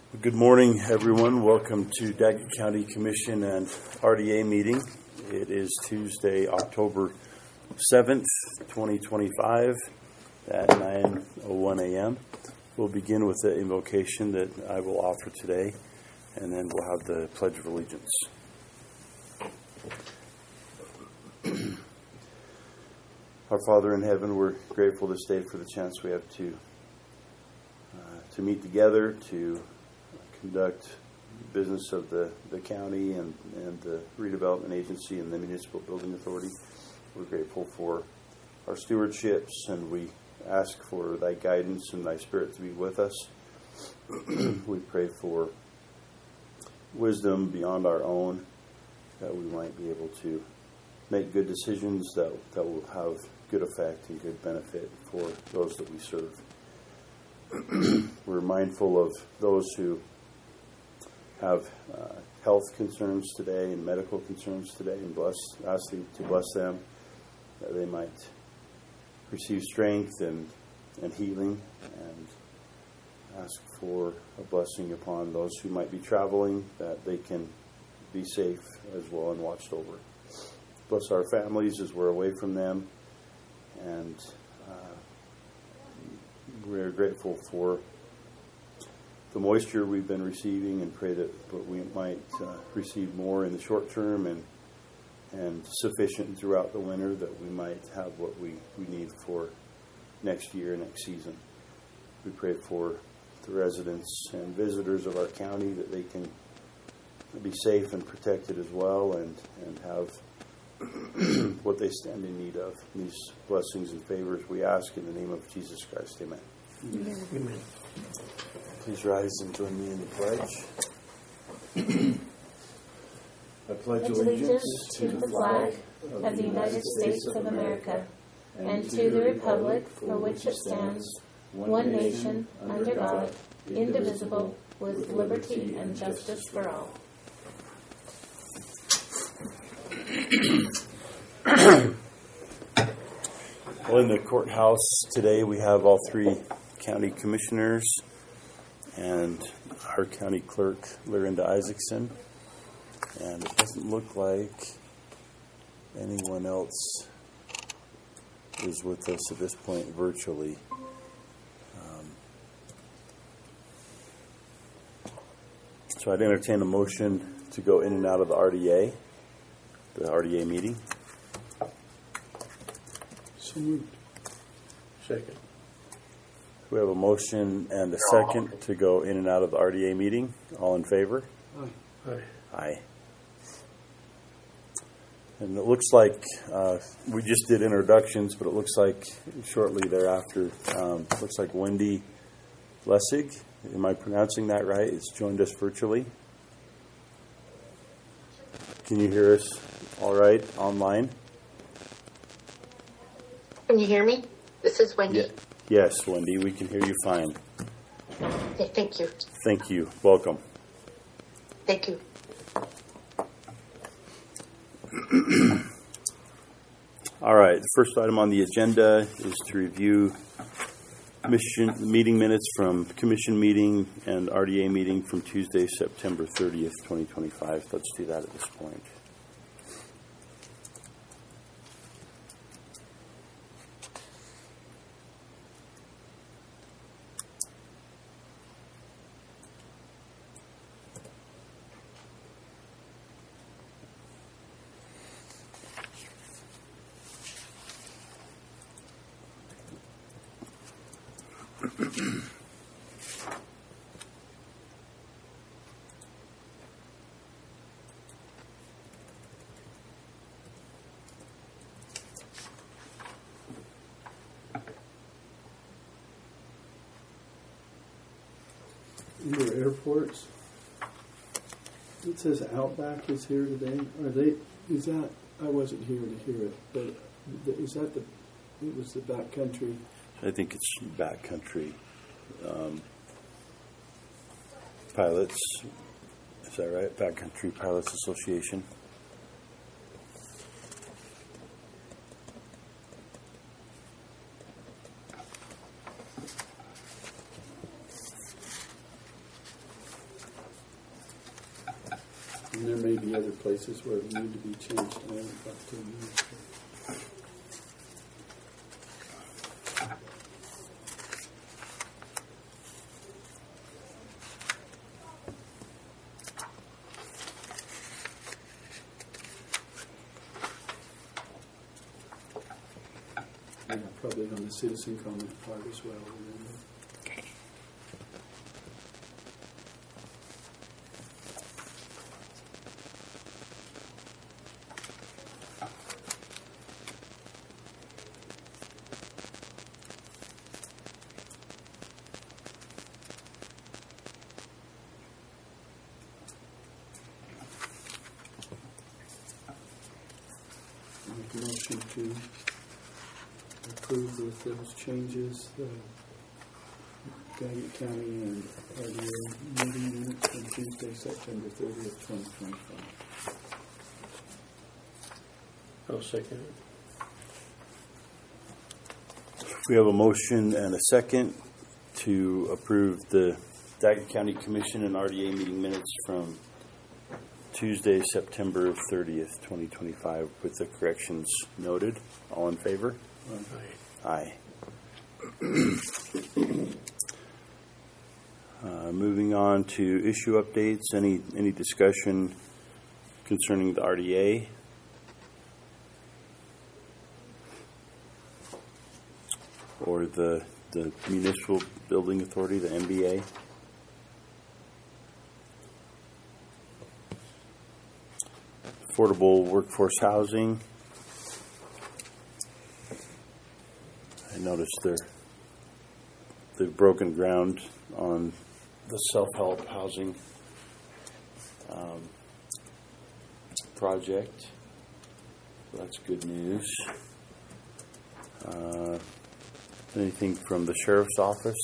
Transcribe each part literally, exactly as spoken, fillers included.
Good morning, everyone. Welcome to Daggett County Commission and R D A meeting. It is Tuesday, October seventh, twenty twenty-five at nine oh one a.m. We'll begin with the invocation that I will offer today, and then we'll have the Pledge of Allegiance. Our Father in heaven, we're grateful this day for the chance we have to uh, to meet together, to conduct business of the, the county and, and the redevelopment agency and the municipal building authority. We're grateful for our stewardships, and we ask for thy guidance and thy spirit to be with us. We pray for wisdom beyond our own, that we might be able to make good decisions that, that will have good effect and good benefit for those that we serve. We're mindful of those who have uh, health concerns today and medical concerns today, and bless, ask you to bless them, that they might receive strength and, and healing, and ask for a blessing upon those who might be traveling, that they can be safe as well and watched over. Bless our families as we're away from them, and uh, we're grateful for the moisture we've been receiving, and pray that we might uh, receive more in the short term and and sufficient throughout the winter, that we might have what we, we need for next year, next season. We pray for the residents and visitors of our county, that they can be safe and protected as well, and, and have what they stand in need of. These blessings and favors we ask in the name of Jesus Christ. Amen. Amen. Amen. Please rise and join me in the pledge. I pledge allegiance to the flag of the United States of America and to the republic for which it stands, one nation, under God, indivisible, with liberty and justice for all. Well, in the courthouse today, we have all three county commissioners and our county clerk, Lorinda Isaacson. And it doesn't look like anyone else is with us at this point virtually. Um, so I'd entertain a motion to go in and out of the R D A, the R D A meeting. So moved. Second. We have a motion and a second to go in and out of the R D A meeting. All in favor? Aye. Aye. Aye. And it looks like uh, we just did introductions, but it looks like shortly thereafter, um, looks like Wendy Lessig, am I pronouncing that right? It's joined us virtually. Can you hear us all right online? Can you hear me? This is Wendy. Yeah. Yes, Wendy, we can hear you fine. Okay, thank you. Thank you. Welcome. Thank you. All right. The first item on the agenda is to review mission meeting minutes from commission meeting and R D A meeting from Tuesday, September thirtieth, twenty twenty-five. Let's do that at this point. Under airports, it says Outback is here today. Are they? Is that? I wasn't here to hear it, but is that the? It was the backcountry. I think it's backcountry um, pilots. Is that right? Backcountry Pilots Association. And there may be other places where it need to be changed. I haven't got to them yet. Yeah, probably on the citizen comment part as well. Remember? Okay. Make a motion to approve with those changes the Daggett County and R D A meeting minutes from Tuesday, September thirtieth, twenty twenty-five. I'll second it. We have a motion and a second to approve the Daggett County Commission and R D A meeting minutes from Tuesday, September thirtieth, twenty twenty-five, with the corrections noted. All in favor? Aye. Uh, moving on to issue updates. Any any discussion concerning the R D A? Or the the Municipal Building Authority, the M B A? Affordable workforce housing. I noticed they're, they've broken ground on the self-help housing um, project. That's good news. Uh, anything from the sheriff's office?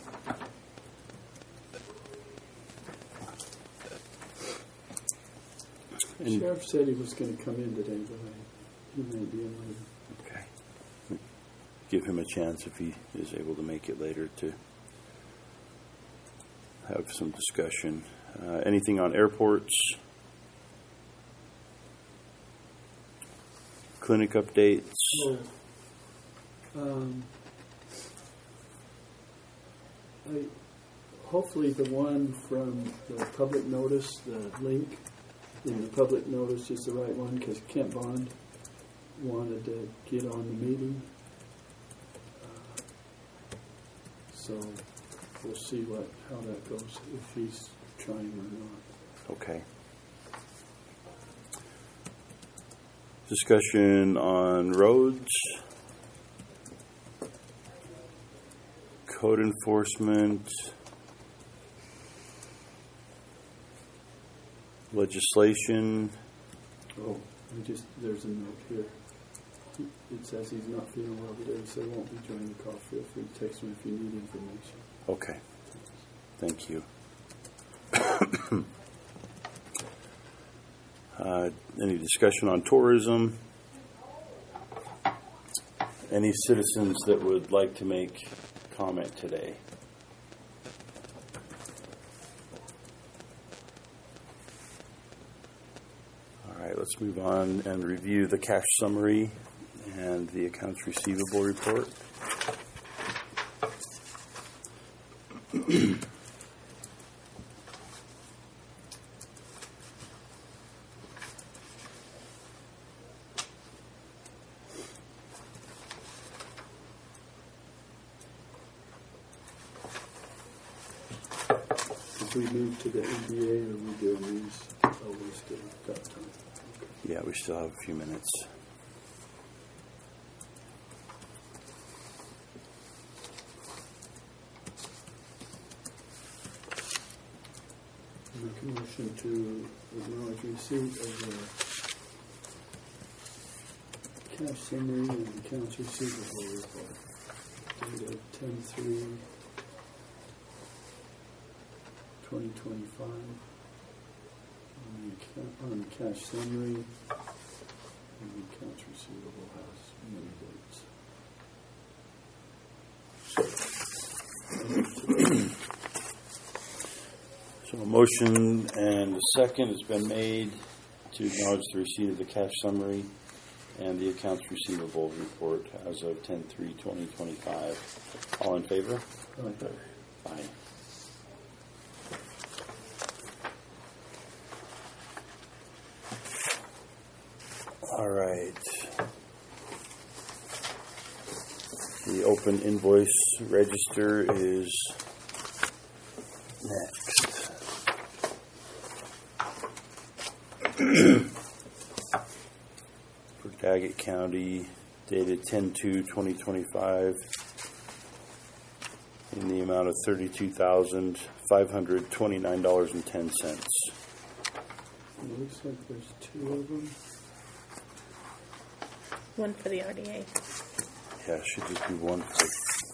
The sheriff said he was going to come in today, but I, he may be in later. Okay. Give him a chance if he is able to make it later to have some discussion. Uh, anything on airports? Clinic updates? Oh, um, I, hopefully the one from the public notice, the link in the public notice is the right one, because Kent Bond wanted to get on the meeting. Uh, so we'll see what how that goes, if he's trying or not. Okay. Discussion on roads, code enforcement, legislation. Oh, we just there's a note here. He, it says he's not feeling well today, so he won't be joining the call. Feel free to text me if you need information. Okay. Thank you. uh, any discussion on tourism? Any citizens that would like to make comment today? All right, let's move on and review the cash summary and the accounts receivable report. If we move to the N B A, or we doing these? Oh, we still got time. Yeah, we still have a few minutes. Make a motion to acknowledge receipt of the cash summary and accounts receivable report dated ten three twenty twenty-five. On the, account, on the cash summary and the accounts receivable has many dates. So A motion and a second has been made to acknowledge the receipt of the cash summary and the accounts receivable report as of ten three twenty twenty-five. All in favor? Aye. Aye. All right. The open invoice register is next. For Daggett County, dated ten two twenty twenty-five, in the amount of thirty-two thousand five hundred twenty-nine dollars and ten cents. It looks like there's two of them. One for the R D A. Yeah, it should just be one for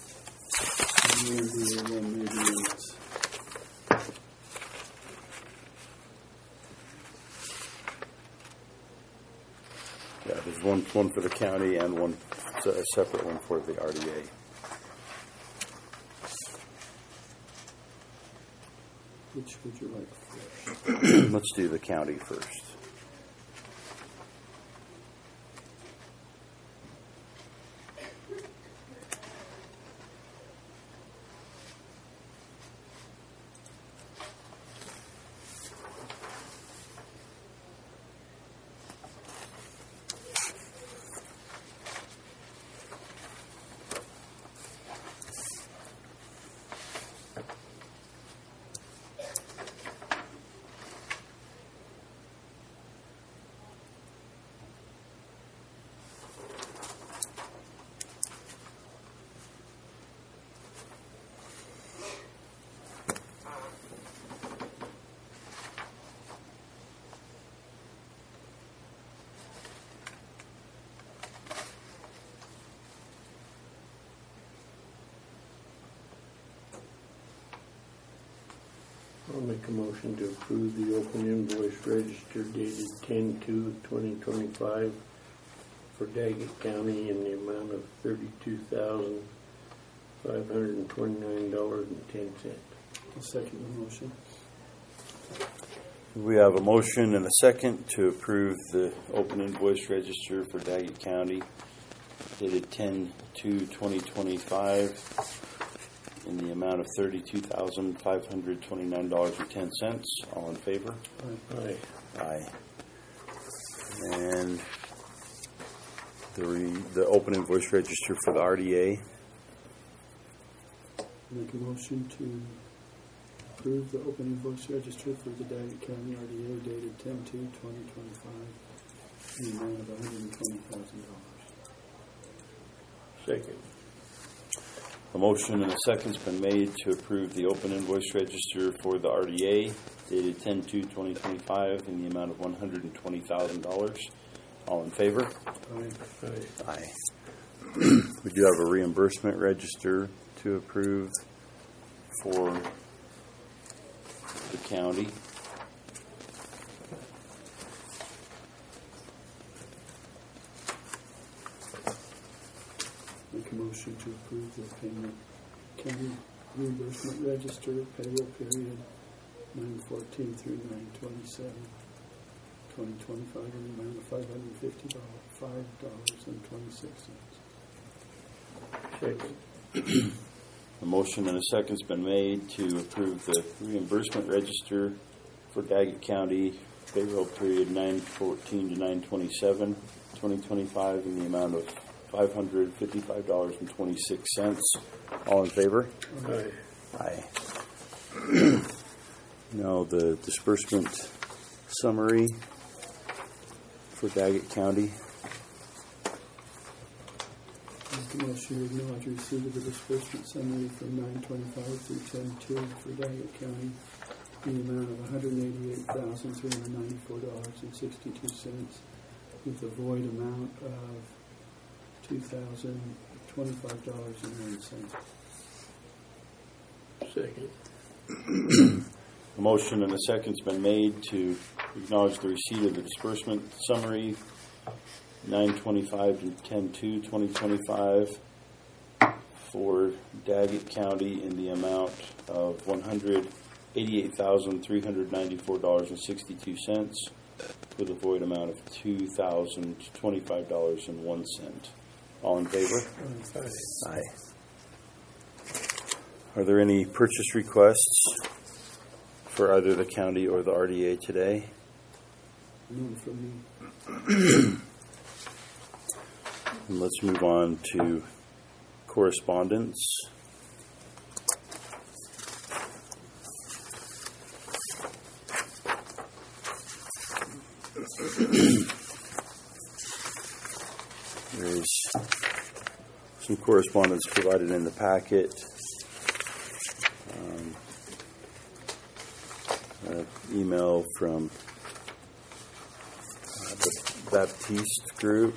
Maybe one, maybe it's. Yeah, there's one one for the county and one a separate one for the R D A. Which would you like first? Let's do the county first. I'll make a motion to approve the open invoice register dated ten two twenty twenty-five for Daggett County in the amount of thirty-two thousand five hundred twenty-nine dollars and ten cents. I'll second the motion. We have a motion and a second to approve the open invoice register for Daggett County, dated ten two twenty twenty-five, in the amount of thirty-two thousand five hundred twenty-nine dollars and ten cents. All in favor? Aye. Aye. And the re, the open invoice register for the R D A. Make a motion to approve the open invoice register for the Daggett County R D A dated ten two twenty twenty-five in the amount of one hundred twenty thousand dollars. Second. A motion and a second's been made to approve the open invoice register for the R D A dated ten two twenty twenty-five in the amount of one hundred twenty thousand dollars. All in favor? Aye. Aye. Aye. We do have a reimbursement register to approve for the county. Make a motion to approve the payment county reimbursement register payroll period nine fourteen through nine twenty-seven, twenty twenty-five in the amount of five hundred fifty-five dollars and twenty-six cents. Second. A motion and a second's been made to approve the reimbursement register for Daggett County payroll period nine fourteen to nine twenty-seven, twenty twenty-five in the amount of five hundred fifty-five dollars and twenty-six cents. All in favor? Aye. Aye. Now the disbursement summary for Daggett County. Make a motion to acknowledge receipt of the disbursement summary from nine twenty-five through ten two for Daggett County in the amount of one hundred eighty-eight thousand three hundred ninety-four dollars and sixty-two cents with a void amount of two thousand twenty-five dollars and nine cents. Second. A motion and a second's been made to acknowledge the receipt of the disbursement summary nine twenty-five to ten two twenty twenty-five for Daggett County in the amount of one hundred eighty-eight thousand three hundred ninety-four dollars and sixty-two cents, with a void amount of two thousand twenty-five dollars and one cent. All in favor? Aye. Are there any purchase requests for either the county or the R D A today? None for me. And let's move on to correspondence. There's some correspondence provided in the packet. Um, an email from uh, the Baptiste group.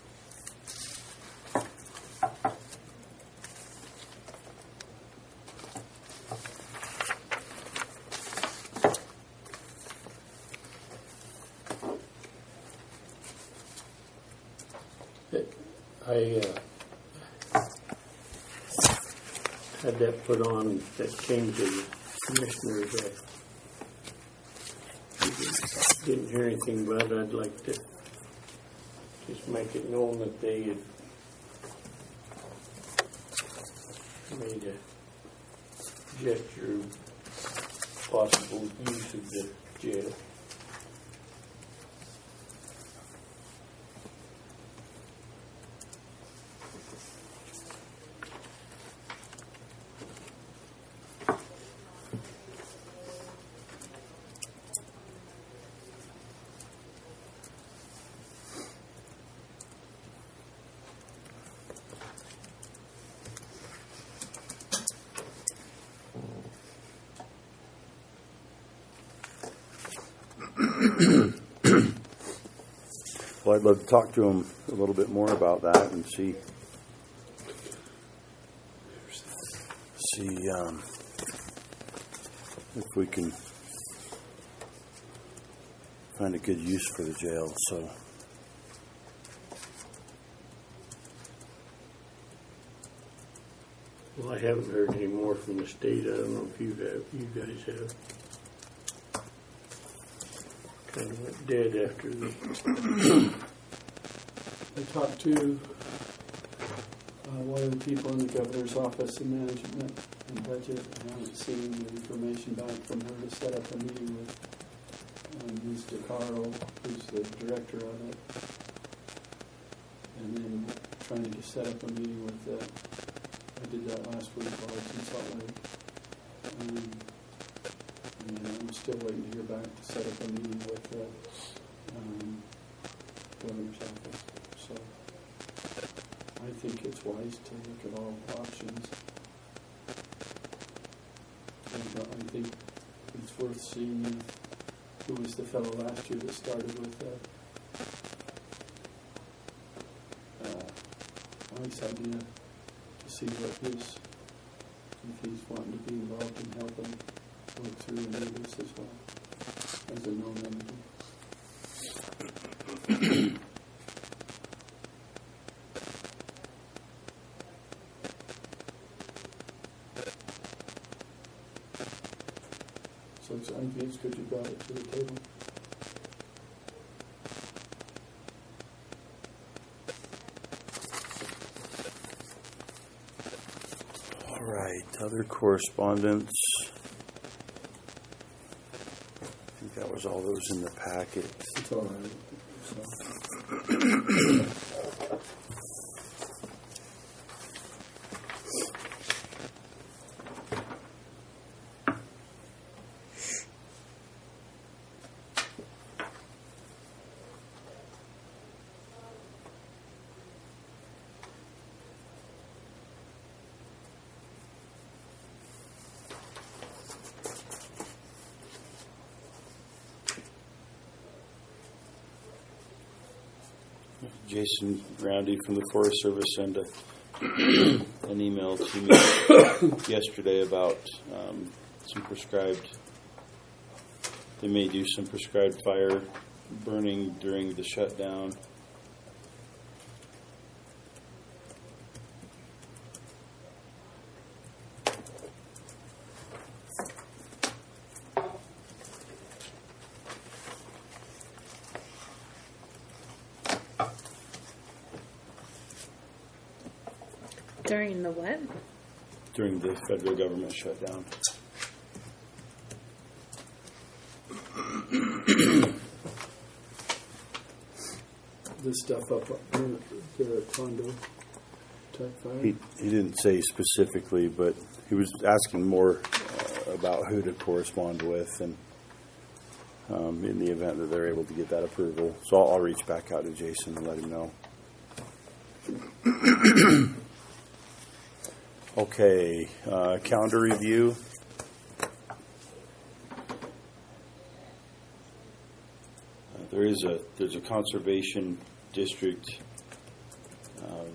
I uh, had that put on, that came to the commissioners. I didn't hear anything about it. I'd like to just make it known that they had made a gesture of possible use of the jail. Well, I'd love to talk to him a little bit more about that and see see um, if we can find a good use for the jail. So, Well, I haven't heard any more from the state. I don't know if you have. You guys have. Kind of went dead after the. I talked to uh, one of the people in the governor's office in management and budget. I haven't seen the information back from her to set up a meeting with um, Mister Carl, who's the director of it, and then trying to set up a meeting with the. I did that last week while I was in Salt Lake. Um, and I'm still waiting to hear back to set up a meeting with the um, governor's office. So I think it's wise to look at all options. And I think it's worth seeing who was the fellow last year that started with the uh, nice idea to see what his, if he's wanting to be involved in helping work through and do this as well as a known entity. So it's, I think it's good you brought it to the table. all right, other correspondence. I think that was all those in the packet. It's all right. So. Jason Roundy from the Forest Service sent a, an email to me yesterday about um, some prescribed, they may do some prescribed fire burning during the shutdown. During the what? during the federal government shutdown. This stuff up near the condo type fire. He, he didn't say specifically, but he was asking more uh, about who to correspond with, and um, in the event that they're able to get that approval. So I'll, I'll reach back out to Jason and let him know. Okay, uh, calendar review. Uh, there is a there's a conservation district um,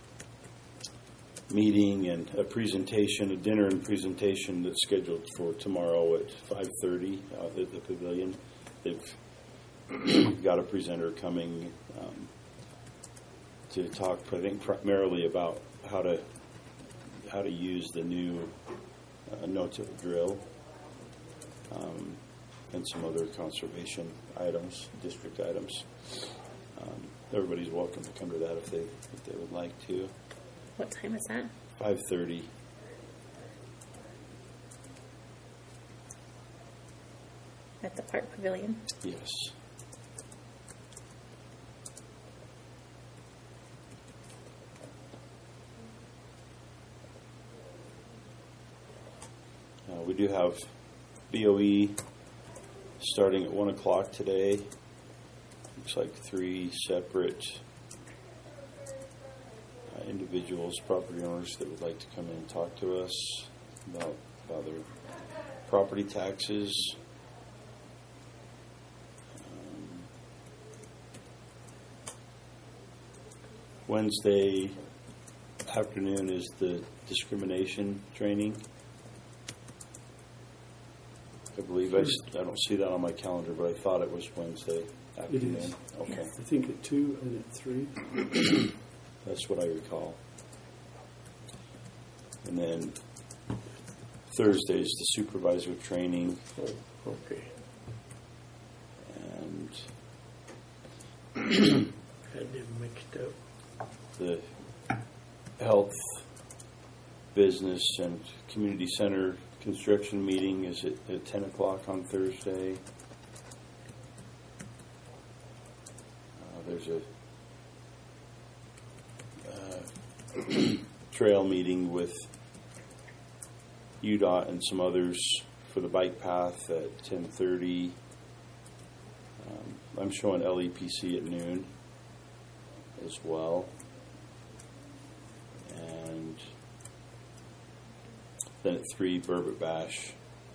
meeting and a presentation, a dinner and presentation that's scheduled for tomorrow at five thirty out at the pavilion. They've got a presenter coming um, to talk, I think, primarily about how to how to use the new uh, no-till drill um, and some other conservation items, district items. Um, everybody's welcome to come to that if they if they would like to. What time is that? Five thirty. At the Park Pavilion? Yes. Uh, we do have B O E starting at one o'clock today. Looks like three separate uh, individuals, property owners that would like to come in and talk to us about, about their property taxes. Um, Wednesday afternoon is the discrimination training. I believe I, s- I don't see that on my calendar, but I thought it was Wednesday afternoon. is. Okay, Yes. I think at two and at three. that's what I recall. And then Thursday is the supervisor training, Oh, okay. and Had them mixed up. the health, business, and community center construction meeting is at, at ten o'clock on Thursday. Uh, there's a uh, trail meeting with U D O T and some others for the bike path at ten thirty. Um, I'm showing L E P C at noon as well. And then at three, Burbot Bash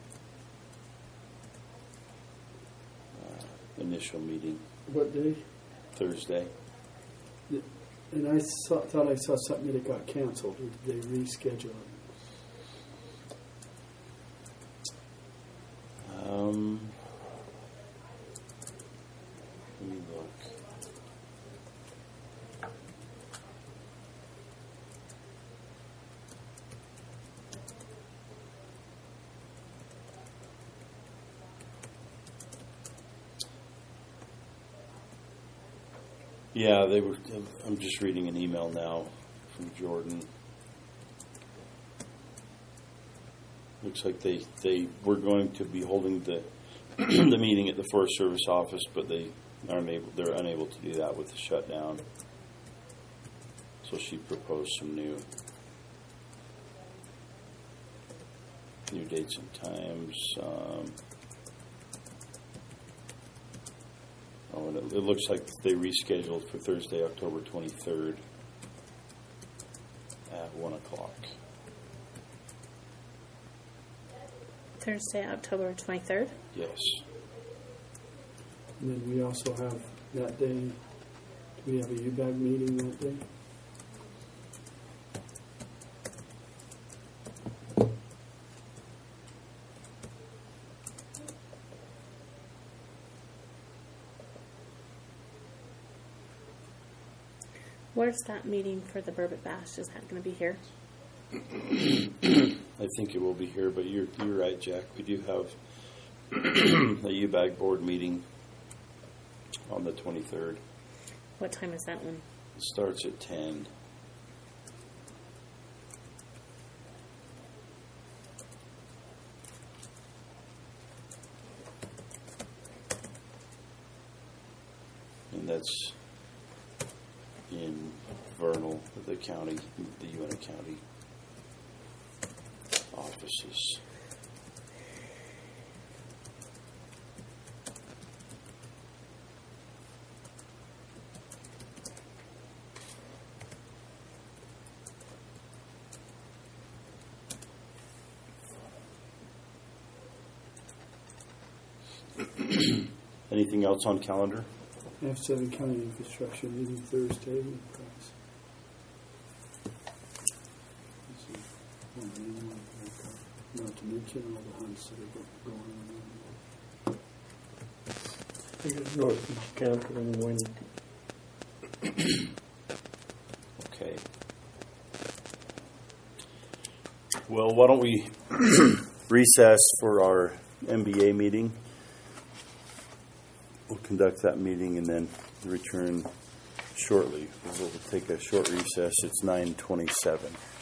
uh, initial meeting What day? Thursday. And I saw, thought I saw something that it got canceled. Or did they reschedule it? Um, let me look. Yeah, they were. I'm just reading an email now from Jordan. Looks like they, they were going to be holding the the meeting at the Forest Service office, but they aren't able. They're unable to do that with the shutdown. So she proposed some new new dates and times. Um, oh, and it, it looks like they rescheduled for Thursday, October twenty-third at one o'clock. Thursday, October twenty-third? Yes. And then we also have that day, do we have a U B A G meeting that day? Where's that meeting for the Burbot Bash? Is that going to be here? I think it will be here, but you're you're right, Jack. We do have a U B A G board meeting on the twenty-third. What time is that one? It starts at ten. that's in Vernal, the county, the Uinta County offices. Anything else on calendar? F seven County Infrastructure meeting Thursday with Price. Not to mention all the hunts that are go- going on. I got Northeast County and Wayne. Okay. Well, why don't we recess for our M B A meeting? We'll conduct that meeting and then return shortly. We'll take a short recess. It's nine twenty-seven.